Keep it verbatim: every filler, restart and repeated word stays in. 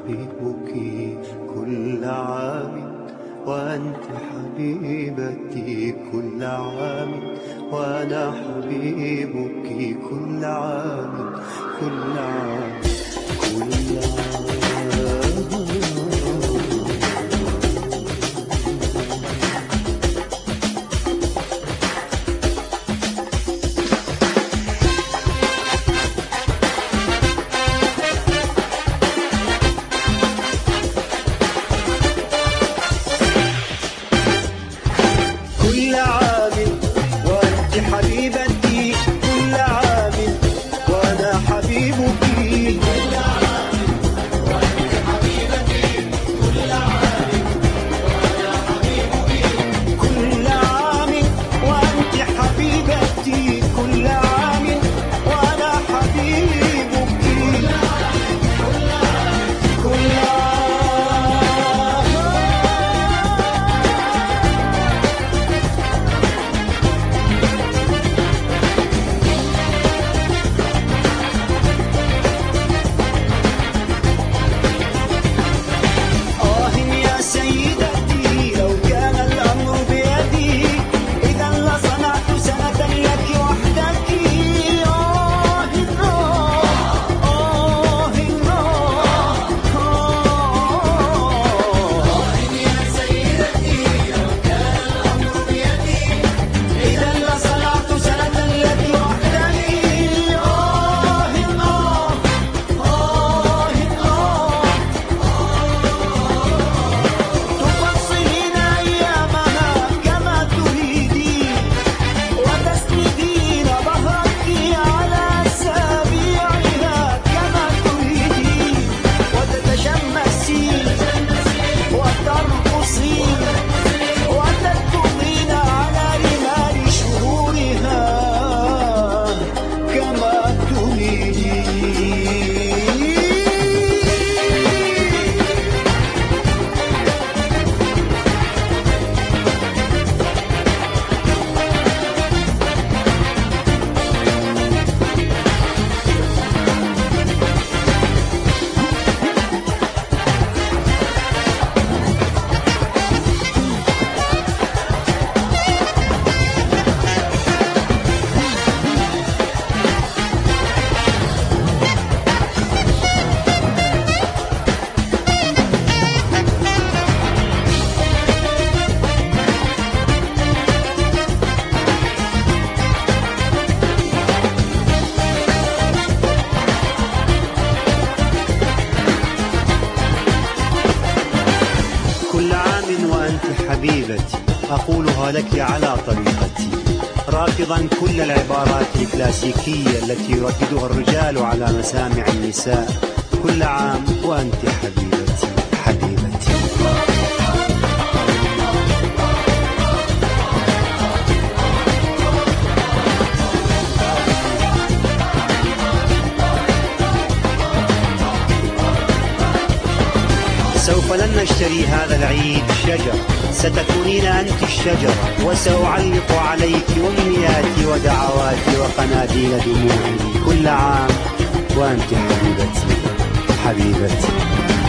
أحببك كل عام وأنت حبيبتي كل عام، وأنا حبيبك كل عام كل عام كل عام. كل عام وأنت حبيبتي كل عام وأنا حبيبك كل عام وأنت حبيبتي كل عام وأنا حبيبك كل عام وأنت حبيبتي كل عام وأنا حبيبك كل عام كل عام. كل عام وأنت حبيبتي أقولها لك على طريقتي، رافضا كل العبارات الكلاسيكية التي يرددها الرجال على مسامع النساء. كل عام وأنت حبيبتي حبيبتي. سوف لن نشتري هذا العيد شجر، ستكونين أنت الشجرة، وسأعلق عليك أمنياتي ودعواتي وقناديل دموعي. كل عام وأنت حبيبتي حبيبتي.